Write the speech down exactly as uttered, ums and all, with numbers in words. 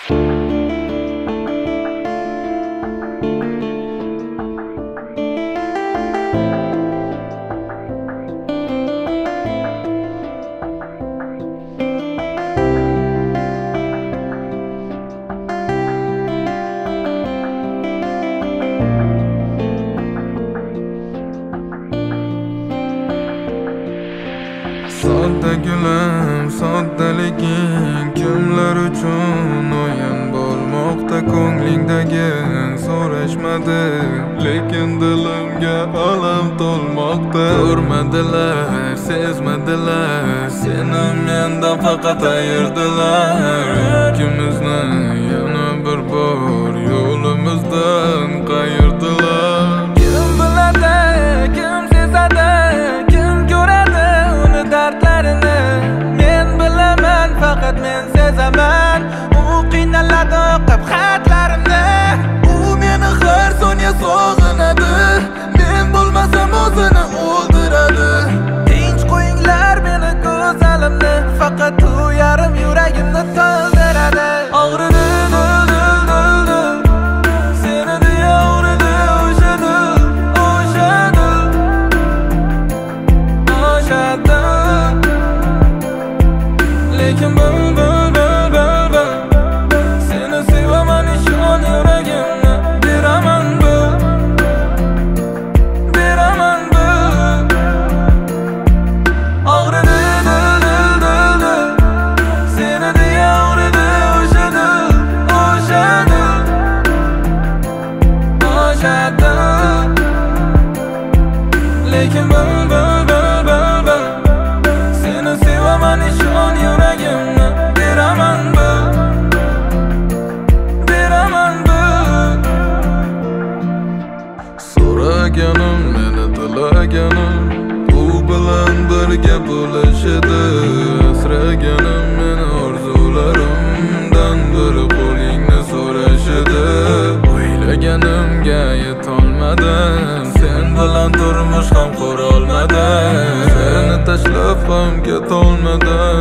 Sodda gulim, soddaliging kimlar uchun o'yin bo'lmoqda ko'nglingdagi so'rashmadi, lekin dilimga alam to'lmoqda. Ko'rmadilar, sezmadilar, seni mendan faqat ayirdilar. Ikkimizni yana bir bor yo'limizdan qayirdilar. Kim biladi, kim sezadi, kim ko'radi uni dardlarini? Men bilaman, faqat men sezaman. U qiynaladi o'qib xatlarimni. U meni har soniya sog'inadi, men bo'lmasam o'zini o'ldiradi. Tinch qo'yinglar meni go'zalimni, faqat u yarim yuragimni to'ldiradi. Og'ridi dil dil dil dil, seni deya og'ridi o'sha dil, o'sha dil, o'sha dil. Lekin bil bil bil bil bil, seni sevaman ishon yuragimni, beraman bil, beraman bil. Og'ridi dil dil dil dil, seni deya og'ridi o'sha dil, o'sha dil, o'sha dil. Lekin bil bil bil bil bil, seni sevaman ishon yuragimni, beraman bil, beraman bil. So'raganim meni tilaganim, u bilan birga bo'lish edi. Asraganim meni orzularimdan biri qo'lingni so'rash edi. O'ylaganimga yetolmadim, sen bilan turmush ham qurolmadim. Seni tashlab ham ketolmadim.